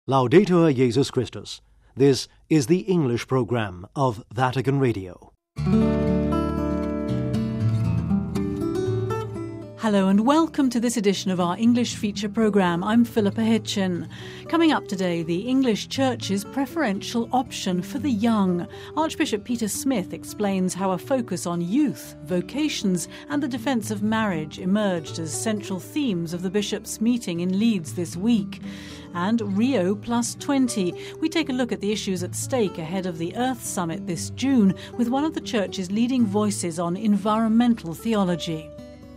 Laudetur Jesus Christus. This is the English program of Vatican Radio. Hello and welcome to this edition of our English feature programme. I'm Philippa Hitchin. Coming up today, the English Church's preferential option for the young. Archbishop Peter Smith explains how a focus on youth, vocations and the defence of marriage emerged as central themes of the bishops' meeting in Leeds this week. And Rio Plus 20. We take a look at the issues at stake ahead of the Earth Summit this June with one of the Church's leading voices on environmental theology.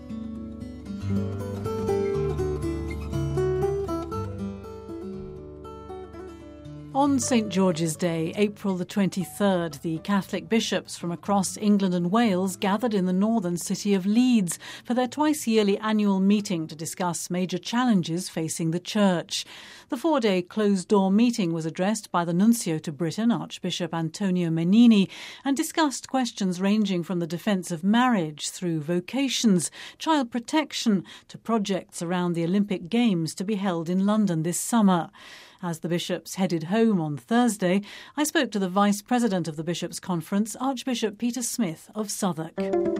On St George's Day, April the 23rd, the Catholic bishops from across England and Wales gathered in the northern city of Leeds for their twice-yearly annual meeting to discuss major challenges facing the Church. The four-day closed-door meeting was addressed by the Nuncio to Britain, Archbishop Antonio Menini, and discussed questions ranging from the defence of marriage through vocations, child protection, to projects around the Olympic Games to be held in London this summer. As the bishops headed home on Thursday, I spoke to the Vice President of the Bishops' Conference, Archbishop Peter Smith of Southwark.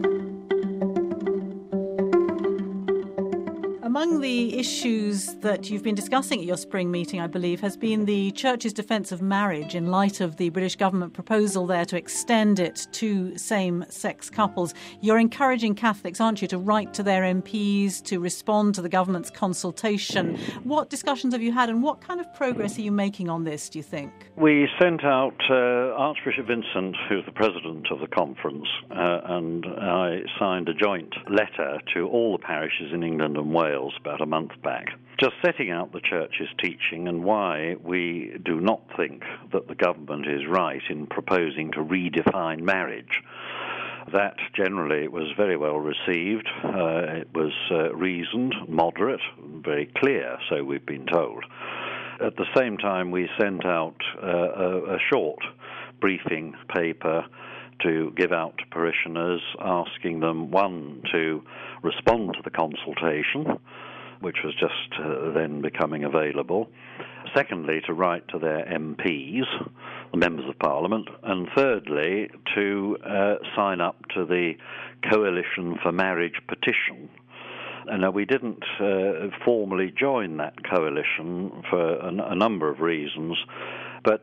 Among the issues that you've been discussing at your spring meeting, I believe, has been the Church's defence of marriage in light of the British government proposal there to extend it to same-sex couples. You're encouraging Catholics, aren't you, to write to their MPs, to respond to the government's consultation. What discussions have you had and what kind of progress are you making on this, do you think? We sent out Archbishop Vincent, who's the president of the conference, and I signed a joint letter to all the parishes in England and Wales about a month back, just setting out the Church's teaching and why we do not think that the government is right in proposing to redefine marriage. That generally was very well received. It was reasoned, moderate, very clear, so we've been told. At the same time, we sent out a short briefing paper to give out to parishioners, asking them, one, to respond to the consultation, which was just then becoming available. Secondly, to write to their MPs, the members of Parliament. And thirdly, to sign up to the Coalition for Marriage petition. And we didn't formally join that coalition for a number of reasons, but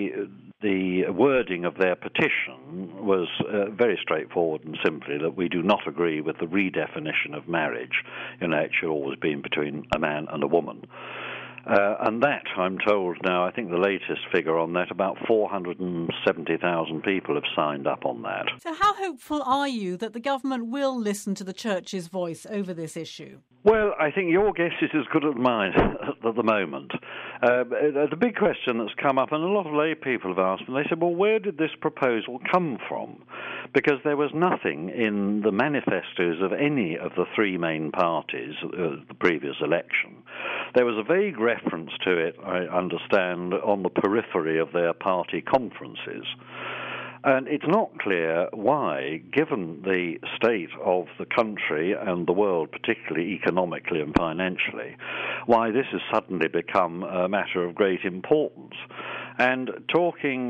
the wording of their petition was very straightforward and simply that we do not agree with the redefinition of marriage. It should always be between a man and a woman. And that, I'm told now, I think the latest figure on that, about 470,000 people have signed up on that. So how hopeful are you that the government will listen to the Church's voice over this issue? Well, I think your guess is as good as mine at the moment. The big question that's come up, and a lot of lay people have asked, and they said, well, where did this proposal come from? Because there was nothing in the manifestos of any of the three main parties of the previous election. There was a vague reference to it, I understand, on the periphery of their party conferences. And it's not clear why, given the state of the country and the world, particularly economically and financially, why this has suddenly become a matter of great importance. And talking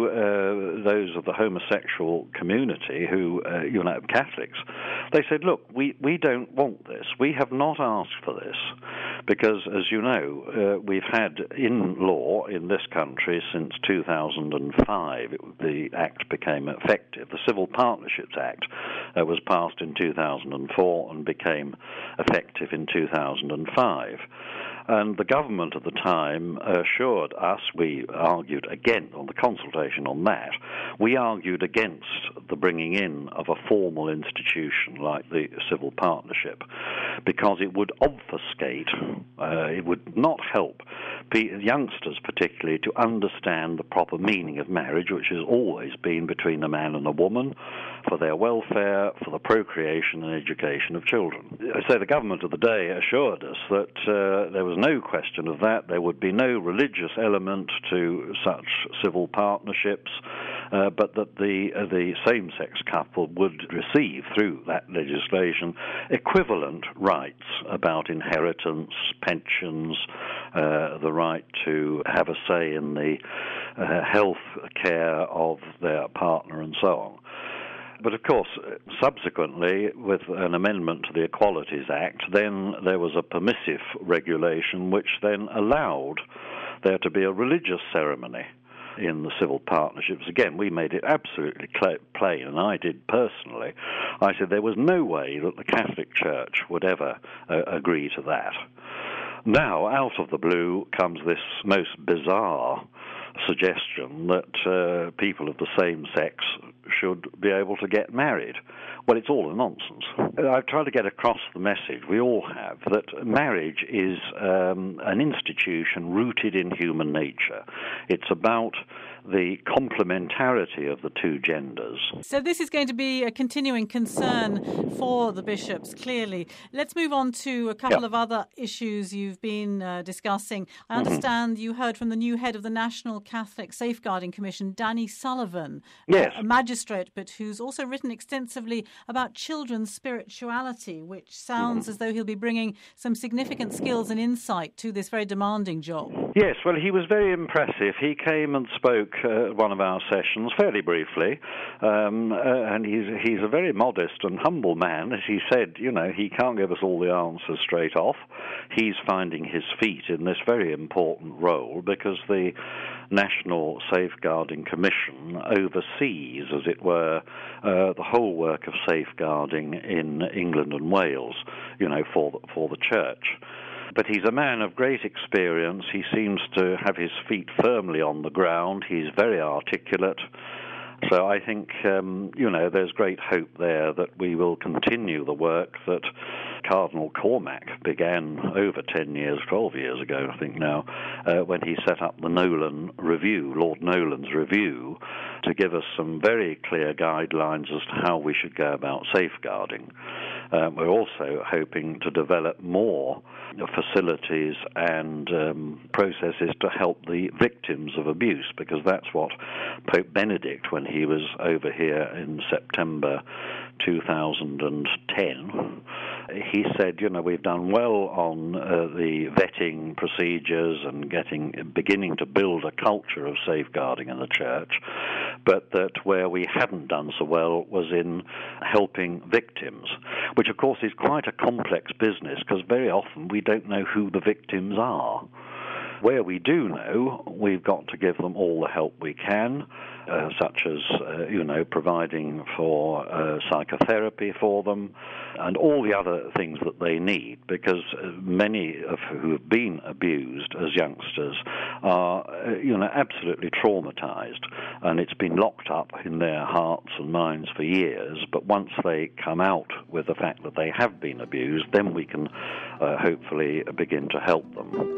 to those of the homosexual community who, Catholics, they said, look, we don't want this. We have not asked for this because, as you know, we've had in law in this country since 2005, the Act became effective. The Civil Partnerships Act was passed in 2004 and became effective in 2005. And the government at the time assured us, we argued again on the consultation on that, we argued against the bringing in of a formal institution like the civil partnership because it would obfuscate, it would not help youngsters particularly to understand the proper meaning of marriage, which has always been between a man and a woman, for their welfare, for the procreation and education of children. So the government of the day assured us that there was no question of that. There would be no religious element to such civil partnerships, but that the same-sex couple would receive, through that legislation, equivalent rights about inheritance, pensions, the right to have a say in the health care of their partner and so on. But of course, subsequently, with an amendment to the Equalities Act, then there was a permissive regulation which then allowed there to be a religious ceremony in the civil partnerships. Again, we made it absolutely plain, and I did personally. I said there was no way that the Catholic Church would ever agree to that. Now, out of the blue comes this most bizarre suggestion that people of the same sex should be able to get married. Well, it's all a nonsense. I've tried to get across the message, we all have, that marriage is an institution rooted in human nature. It's about the complementarity of the two genders. So this is going to be a continuing concern for the bishops, clearly. Let's move on to a couple of other issues you've been discussing. I understand you heard from the new head of the National Catholic Safeguarding Commission, Danny Sullivan, a magistrate, but who's also written extensively about children's spirituality, which sounds as though he'll be bringing some significant skills and insight to this very demanding job. Yes, well, he was very impressive. He came and spoke at one of our sessions, fairly briefly, and he's a very modest and humble man. As he said, he can't give us all the answers straight off. He's finding his feet in this very important role because the National Safeguarding Commission oversees, as it were, the whole work of safeguarding in England and Wales, for the Church. But he's a man of great experience. He seems to have his feet firmly on the ground. He's very articulate. So I think, there's great hope there that we will continue the work that Cardinal Cormac began over 12 years ago, I think now, when he set up the Nolan Review, Lord Nolan's Review, to give us some very clear guidelines as to how we should go about safeguarding. We're also hoping to develop more facilities and processes to help the victims of abuse, because that's what Pope Benedict, when he was over here in September 2010, he said, we've done well on the vetting procedures and beginning to build a culture of safeguarding in the Church, but that where we hadn't done so well was in helping victims, which of course is quite a complex business because very often we don't know who the victims are. Where we do know, we've got to give them all the help we can, such as, providing for psychotherapy for them and all the other things that they need, because many of who have been abused as youngsters are, absolutely traumatized, and it's been locked up in their hearts and minds for years. But once they come out with the fact that they have been abused, then we can hopefully begin to help them.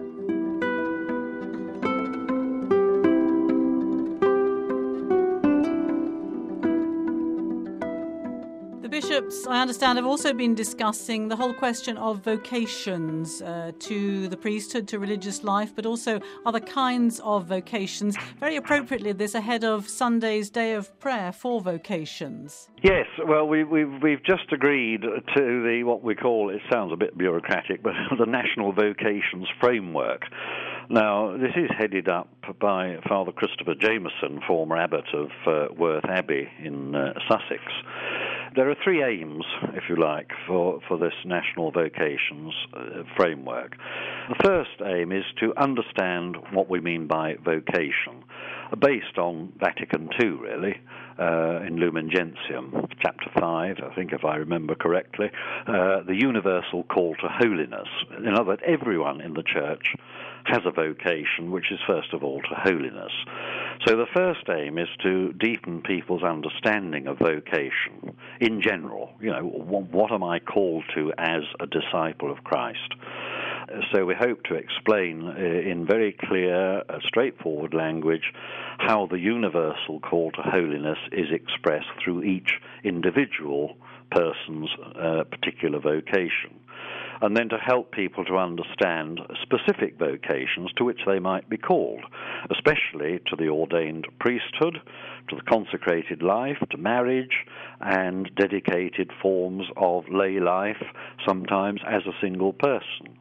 Bishops, I understand, have also been discussing the whole question of vocations to the priesthood, to religious life, but also other kinds of vocations. Very appropriately, this ahead of Sunday's Day of Prayer for vocations. Yes, well, we've just agreed to what we call, it sounds a bit bureaucratic, but the National Vocations Framework. Now, this is headed up by Father Christopher Jameson, former abbot of Worth Abbey in Sussex. There are three aims, if you like, for this National Vocations Framework. The first aim is to understand what we mean by vocation, based on Vatican II, really, in Lumen Gentium, Chapter 5, I think, if I remember correctly, the universal call to holiness. In other words, everyone in the Church has a vocation, which is first of all to holiness. So the first aim is to deepen people's understanding of vocation in general. What am I called to as a disciple of Christ? So we hope to explain in very clear, straightforward language how the universal call to holiness is expressed through each individual person's particular vocation. And then to help people to understand specific vocations to which they might be called, especially to the ordained priesthood, to the consecrated life, to marriage, and dedicated forms of lay life, sometimes as a single person.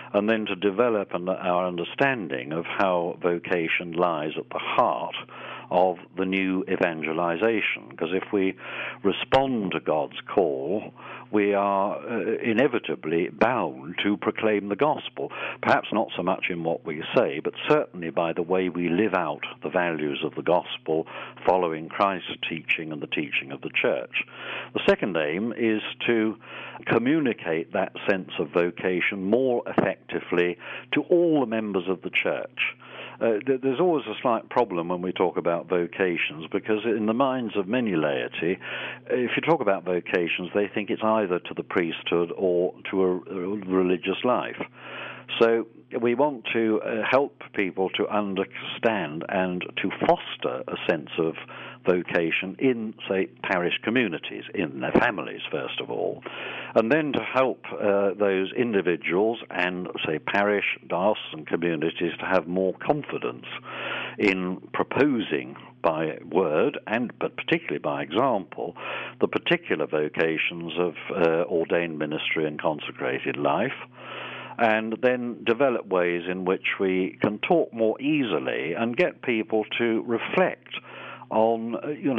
and then to develop our understanding of how vocation lies at the heart of the new evangelization. Because if we respond to God's call, we are inevitably bound to proclaim the gospel, perhaps not so much in what we say, but certainly by the way we live out the values of the gospel, following Christ's teaching and the teaching of the church. The second aim is to communicate that sense of vocation more effectively to all the members of the church. There's always a slight problem when we talk about vocations, because in the minds of many laity, if you talk about vocations, they think it's either to the priesthood or to a religious life. So we want to help people to understand and to foster a sense of vocation in, say, parish communities, in their families, first of all, and then to help those individuals and, say, parish, diocesan communities to have more confidence in proposing by word, but particularly by example, the particular vocations of ordained ministry and consecrated life, and then develop ways in which we can talk more easily and get people to reflect on,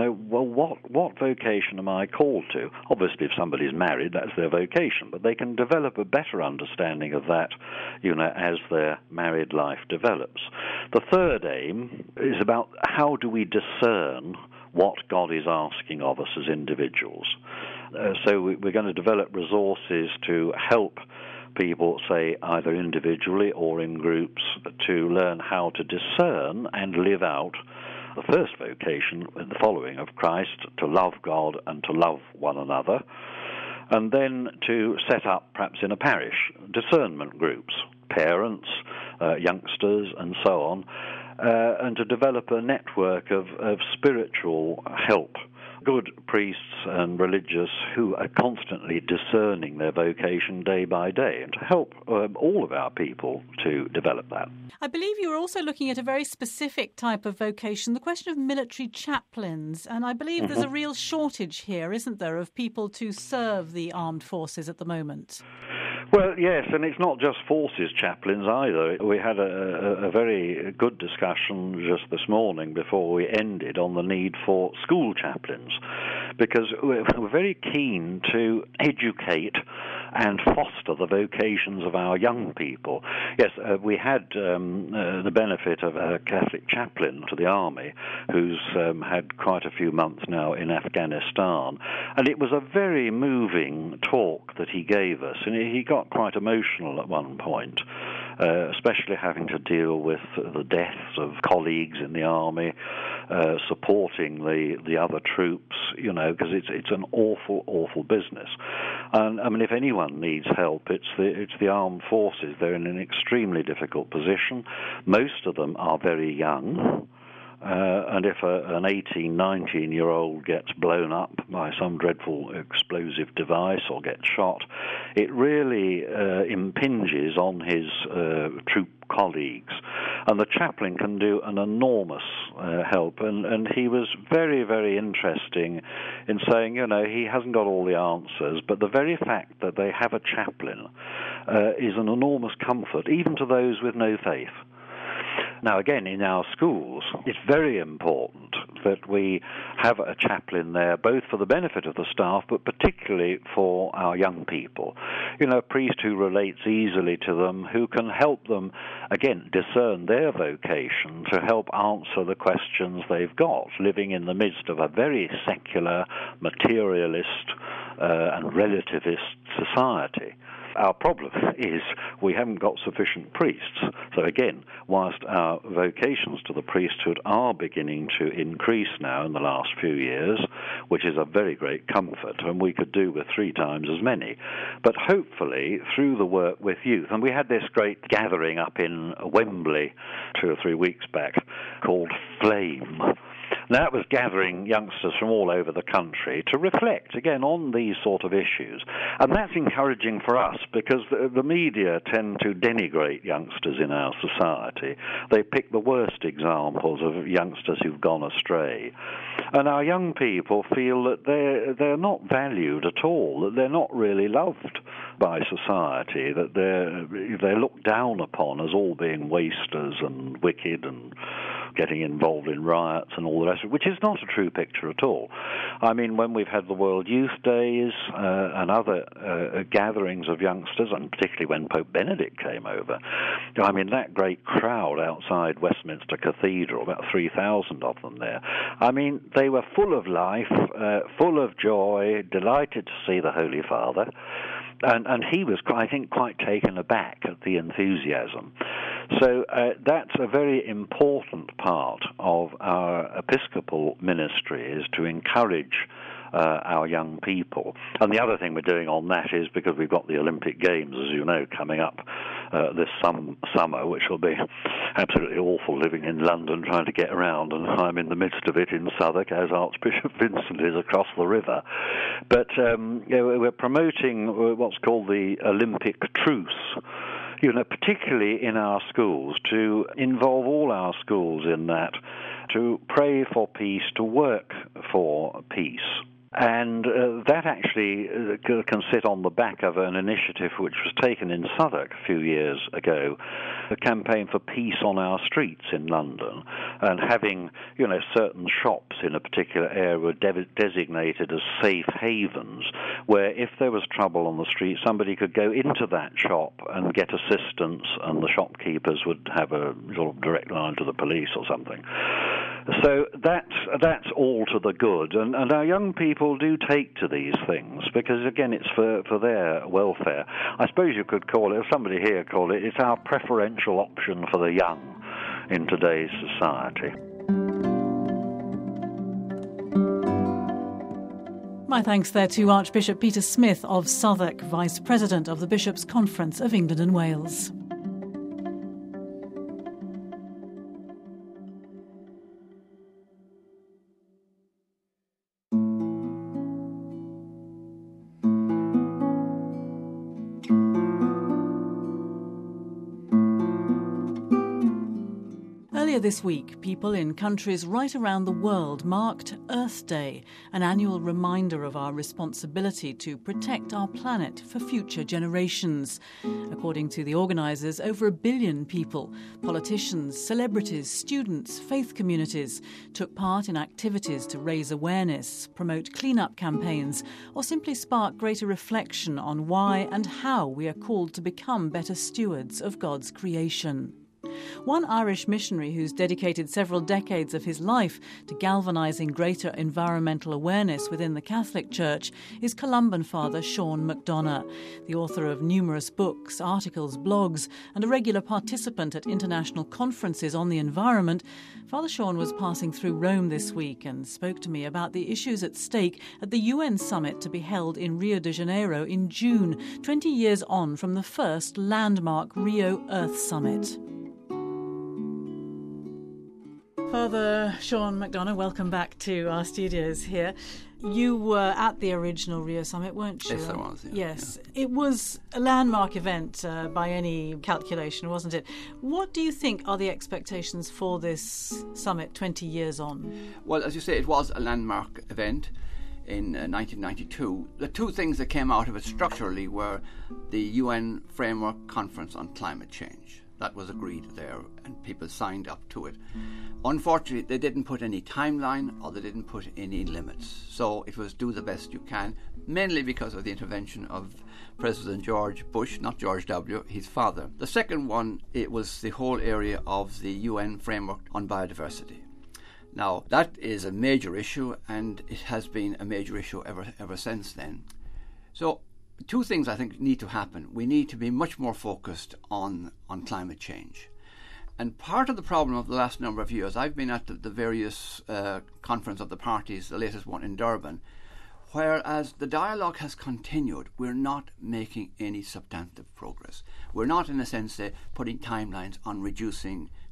what vocation am I called to? Obviously, if somebody's married, that's their vocation, but they can develop a better understanding of that, as their married life develops. The third aim is about how do we discern what God is asking of us as individuals. So we're going to develop resources to help people, say, either individually or in groups, to learn how to discern and live out the first vocation, the following of Christ, to love God and to love one another, and then to set up, perhaps in a parish, discernment groups, parents, youngsters, and so on, and to develop a network of spiritual help. Good priests and religious who are constantly discerning their vocation day by day, and to help all of our people to develop that. I believe you were also looking at a very specific type of vocation, the question of military chaplains, and I believe there's a real shortage here, isn't there, of people to serve the armed forces at the moment? Well, yes, and it's not just forces chaplains either. We had a very good discussion just this morning before we ended on the need for school chaplains, because we're very keen to educate and foster the vocations of our young people. Yes, we had the benefit of a Catholic chaplain to the army who's had quite a few months now in Afghanistan, and it was a very moving talk that he gave us, and he got quite emotional at one point, especially having to deal with the deaths of colleagues in the army, supporting the other troops, because it's an awful business. And I mean, if anyone needs help, it's the armed forces. They're in an extremely difficult position. Most of them are very young. And if an 18, 19-year-old gets blown up by some dreadful explosive device or gets shot, it really impinges on his troop colleagues. And the chaplain can do an enormous help. And he was very, very interesting in saying, he hasn't got all the answers, but the very fact that they have a chaplain is an enormous comfort, even to those with no faith. Now, again, in our schools, it's very important that we have a chaplain there, both for the benefit of the staff, but particularly for our young people. A priest who relates easily to them, who can help them, again, discern their vocation, to help answer the questions they've got, living in the midst of a very secular, materialist, and relativist society. Our problem is we haven't got sufficient priests. So again, whilst our vocations to the priesthood are beginning to increase now in the last few years, which is a very great comfort, and we could do with 3 times as many, but hopefully through the work with youth, and we had this great gathering up in Wembley 2 or 3 weeks back called Flame, That was gathering youngsters from all over the country to reflect, again, on these sort of issues. And that's encouraging for us because the media tend to denigrate youngsters in our society. They pick the worst examples of youngsters who've gone astray. And our young people feel that they're not valued at all, that they're not really loved by society, that they're looked down upon as all being wasters and wicked and getting involved in riots and all the rest of it, which is not a true picture at all. I mean, when we've had the World Youth Days and other gatherings of youngsters, and particularly when Pope Benedict came over, I mean, that great crowd outside Westminster Cathedral, about 3,000 of them there, I mean, they were full of life, full of joy, delighted to see the Holy Father. And he was, I think, quite taken aback at the enthusiasm. So that's a very important part of our Episcopal ministry, is to encourage our young people. And the other thing we're doing on that is, because we've got the Olympic Games, as you know, coming up this summer, which will be absolutely awful living in London trying to get around, and I'm in the midst of it in Southwark, as Archbishop Vincent is across the river. But we're promoting what's called the Olympic truce, particularly in our schools, to involve all our schools in that, to pray for peace, to work for peace. And that actually can sit on the back of an initiative which was taken in Southwark a few years ago, a campaign for peace on our streets in London, and having, certain shops in a particular area were designated as safe havens, where if there was trouble on the street, somebody could go into that shop and get assistance, and the shopkeepers would have a sort of direct line to the police or something. So that's all to the good, and our young people do take to these things because, again, it's for their welfare. I suppose you could call it, somebody here called it, it's our preferential option for the young in today's society. My thanks there to Archbishop Peter Smith of Southwark, Vice President of the Bishops' Conference of England and Wales. This week, people in countries right around the world marked Earth Day, an annual reminder of our responsibility to protect our planet for future generations. According to the organisers, over 1 billion people, politicians, celebrities, students, faith communities, took part in activities to raise awareness, promote clean-up campaigns, or simply spark greater reflection on why and how we are called to become better stewards of God's creation. One Irish missionary who's dedicated several decades of his life to galvanising greater environmental awareness within the Catholic Church is Columban Father Sean McDonough, the author of numerous books, articles, blogs, and a regular participant at international conferences on the environment. Father Sean was passing through Rome this week and spoke to me about the issues at stake at the UN summit to be held in Rio de Janeiro in June, 20 years on from the first landmark Rio Earth Summit. Father Sean McDonough, welcome back to our studios here. You were at the original Rio Summit, weren't you? Yes, I was. Yeah. Yes. Yeah. It was a landmark event by any calculation, wasn't it? What do you think are the expectations for this summit 20 years on? Well, as you say, it was a landmark event in 1992. The two things that came out of it structurally were the UN Framework Conference on Climate Change. That was agreed there, and people signed up to it. Unfortunately, they didn't put any timeline or they didn't put any limits. So it was do the best you can, mainly because of the intervention of President George Bush, not George W., his father. The second one, it was the whole area of the UN Framework on Biodiversity. Now, that is a major issue, and it has been a major issue ever since then. So two things I think need to happen. We need to be much more focused on climate change. And part of the problem of the last number of years, I've been at the various conference of the parties, the latest one in Durban, whereas the dialogue has continued, we're not making any substantive progress. We're not, in a sense, putting timelines on reducing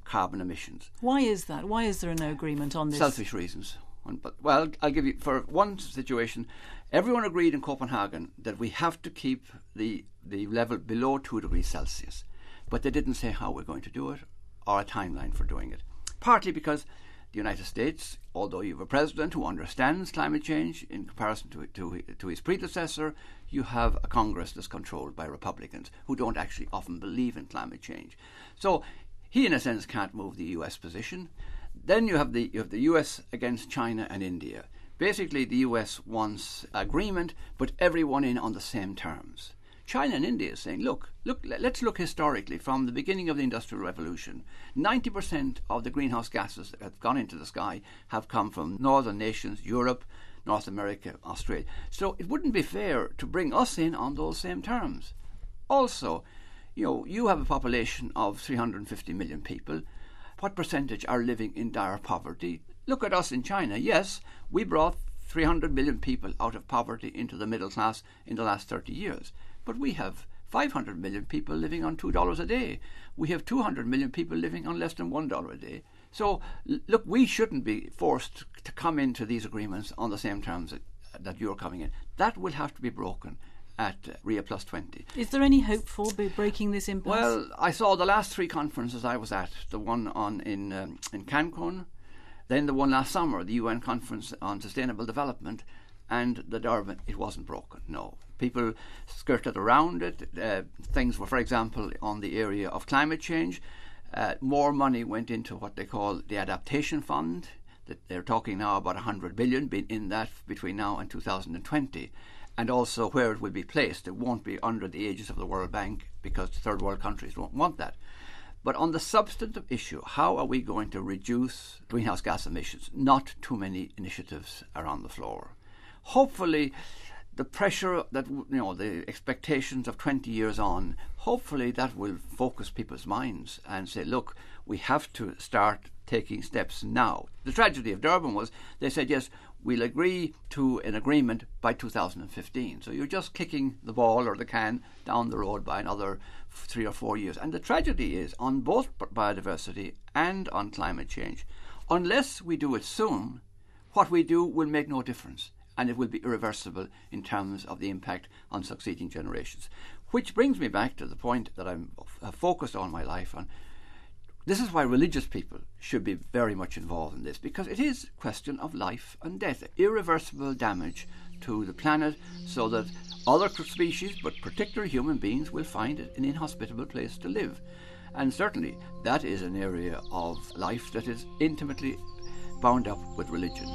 carbon emissions. Why is that? Why is there no agreement on this? Selfish reasons. Well, I'll give you, for one situation, everyone agreed in Copenhagen that we have to keep the level below 2 degrees Celsius. But they didn't say how we're going to do it or a timeline for doing it. Partly because the United States, although you have a president who understands climate change in comparison to his predecessor, you have a Congress that's controlled by Republicans who don't actually often believe in climate change. So he, in a sense, can't move the US position. Then you have the US against China and India. Basically, the US wants agreement, but everyone in on the same terms. China and India is saying, look, let's look historically from the beginning of the Industrial Revolution. 90% of the greenhouse gases that have gone into the sky have come from northern nations, Europe, North America, Australia. So it wouldn't be fair to bring us in on those same terms. Also, you have a population of 350 million people. What percentage are living in dire poverty? Look at us in China. Yes, we brought 300 million people out of poverty into the middle class in the last 30 years. But we have 500 million people living on $2 a day. We have 200 million people living on less than $1 a day. So, look, we shouldn't be forced to come into these agreements on the same terms that you're coming in. That will have to be broken at Rio Plus 20. Is there any hope for breaking this impasse? Well, I saw the last 3 conferences I was at, the one in Cancun, then the one last summer, the UN Conference on Sustainable Development, and the Durban. It wasn't broken, no. People skirted around it. Things were, for example, on the area of climate change. More money went into what they call the Adaptation Fund. That they're talking now about 100 billion being in that between now and 2020. And also where it will be placed. It won't be under the aegis of the World Bank because third world countries won't want that. But on the substantive issue, how are we going to reduce greenhouse gas emissions? Not too many initiatives are on the floor. Hopefully, the pressure that, the expectations of 20 years on, hopefully that will focus people's minds and say, look, we have to start taking steps now. The tragedy of Durban was they said, yes, we'll agree to an agreement by 2015. So you're just kicking the ball or the can down the road by another 3 or 4 years. And the tragedy is on both biodiversity and on climate change, unless we do it soon, what we do will make no difference. And it will be irreversible in terms of the impact on succeeding generations. Which brings me back to the point that I've focused all my life on. This is why religious people should be very much involved in this, because it is a question of life and death, irreversible damage to the planet, so that other species, but particularly human beings, will find it an inhospitable place to live. And certainly that is an area of life that is intimately bound up with religion.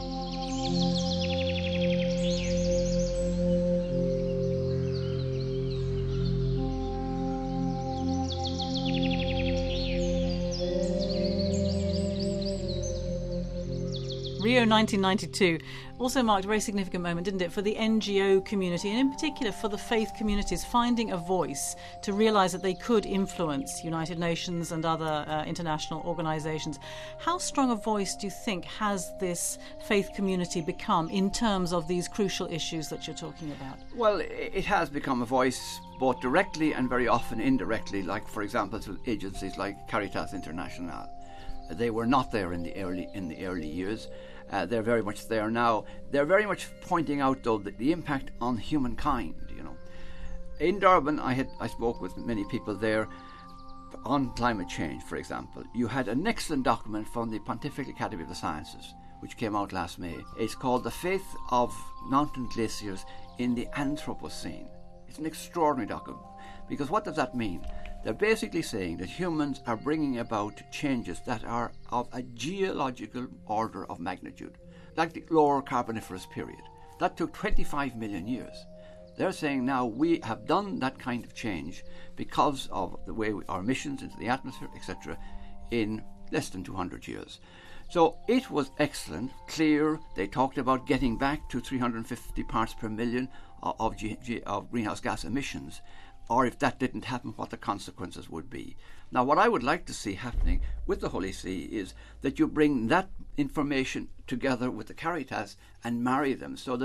Rio 1992 also marked a very significant moment, didn't it, for the NGO community, and in particular for the faith communities finding a voice to realise that they could influence United Nations and other international organisations. How strong a voice do you think has this faith community become in terms of these crucial issues that you're talking about? Well, it has become a voice both directly and very often indirectly, like, for example, to agencies like Caritas International. They were not there in the early years. They're very much there now. They're very much pointing out, though, the impact on humankind. In Durban, I spoke with many people there on climate change. For example, you had an excellent document from the Pontifical Academy of the Sciences, which came out last May. It's called "The Faith of Mountain Glaciers in the Anthropocene." It's an extraordinary document, because what does that mean? They're basically saying that humans are bringing about changes that are of a geological order of magnitude, like the lower Carboniferous period. That took 25 million years. They're saying now we have done that kind of change because of the way our emissions into the atmosphere, etc., in less than 200 years. So it was excellent, clear. They talked about getting back to 350 parts per million of greenhouse gas emissions, or if that didn't happen, what the consequences would be. Now, what I would like to see happening with the Holy See is that you bring that information together with the Caritas and marry them, so that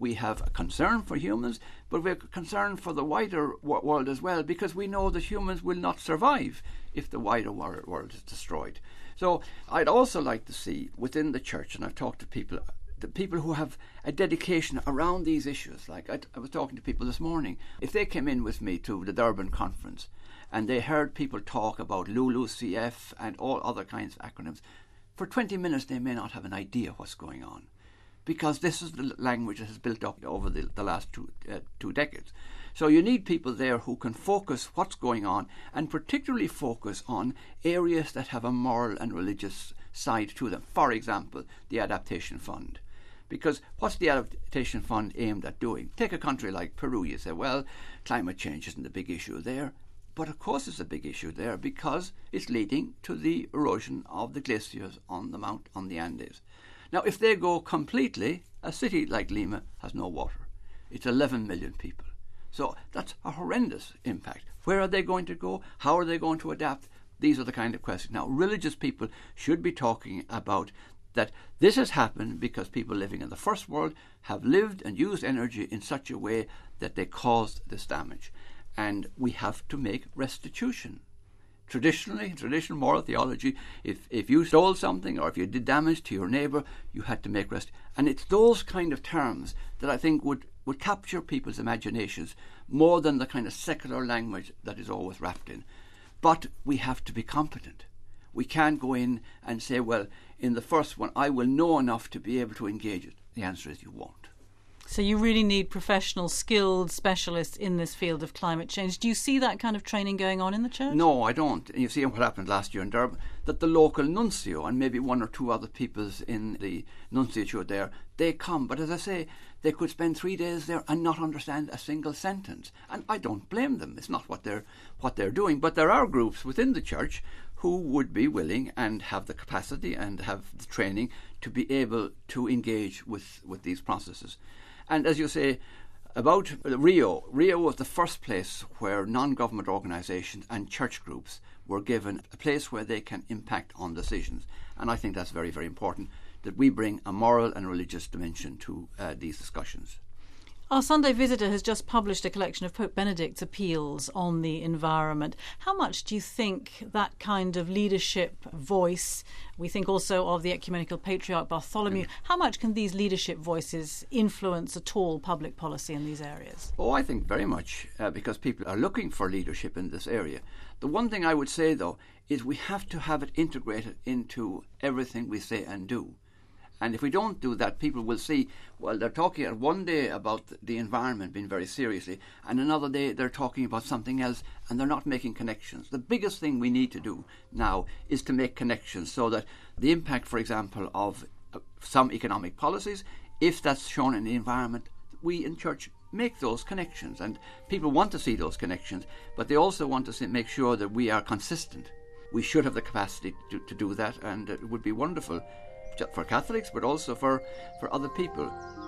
we have a concern for humans, but we're concerned for the wider world as well, because we know that humans will not survive if the wider world is destroyed. So I'd also like to see within the church, and I've talked to people, the people who have a dedication around these issues. Like I was talking to people this morning, if they came in with me to the Durban conference and they heard people talk about LULUCF and all other kinds of acronyms, for 20 minutes they may not have an idea what's going on, because this is the language that has built up over the last two decades. So you need people there who can focus what's going on, and particularly focus on areas that have a moral and religious side to them. For example, the Adaptation Fund. Because what's the Adaptation Fund aimed at doing? Take a country like Peru. You say, well, climate change isn't a big issue there. But of course it's a big issue there, because it's leading to the erosion of the glaciers on the Andes. Now, if they go completely, a city like Lima has no water. It's 11 million people. So that's a horrendous impact. Where are they going to go? How are they going to adapt? These are the kind of questions. Now, religious people should be talking about that this has happened because people living in the first world have lived and used energy in such a way that they caused this damage. And we have to make restitution. Traditionally, in traditional moral theology, if you stole something or if you did damage to your neighbour, you had to make restitution. And it's those kind of terms that I think would capture people's imaginations more than the kind of secular language that is always wrapped in. But we have to be competent. We can't go in and say, well, in the first one, I will know enough to be able to engage it. The answer is you won't. So you really need professional, skilled specialists in this field of climate change. Do you see that kind of training going on in the church? No, I don't. And you see what happened last year in Durban, that the local nuncio and maybe one or two other people in the nunciature there, they come. But as I say, they could spend 3 days there and not understand a single sentence. And I don't blame them. It's not what they're doing. But there are groups within the church who would be willing and have the capacity and have the training to be able to engage with these processes. And as you say, about Rio was the first place where non-government organisations and church groups were given a place where they can impact on decisions. And I think that's very, very important, that we bring a moral and religious dimension to these discussions. Our Sunday Visitor has just published a collection of Pope Benedict's appeals on the environment. How much do you think that kind of leadership voice, we think also of the Ecumenical Patriarch Bartholomew, how much can these leadership voices influence at all public policy in these areas? Oh, I think very much, because people are looking for leadership in this area. The one thing I would say, though, is we have to have it integrated into everything we say and do. And if we don't do that, people will see, well, they're talking one day about the environment being very seriously, and another day they're talking about something else, and they're not making connections. The biggest thing we need to do now is to make connections so that the impact, for example, of some economic policies, if that's shown in the environment, we in church make those connections. And people want to see those connections, but they also want to make sure that we are consistent. We should have the capacity to do that, and it would be wonderful for Catholics, but also for other people.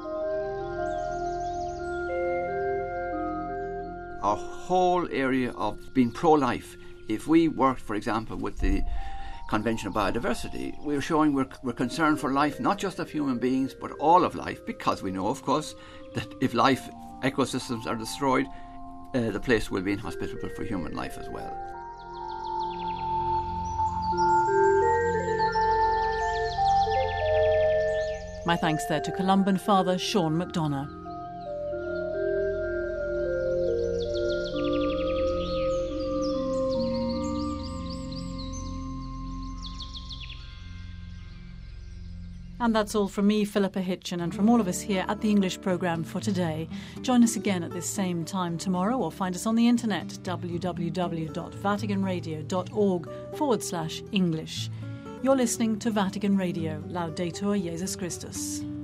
Our whole area of being pro-life, if we worked, for example, with the Convention of Biodiversity, we're showing we're concerned for life, not just of human beings, but all of life, because we know, of course, that if ecosystems are destroyed, the place will be inhospitable for human life as well. My thanks there to Columban Father Sean McDonough. And that's all from me, Philippa Hitchen, and from all of us here at the English programme for today. Join us again at this same time tomorrow, or find us on the internet, www.vaticanradio.org/English. You're listening to Vatican Radio, Laudetur Jesus Christus.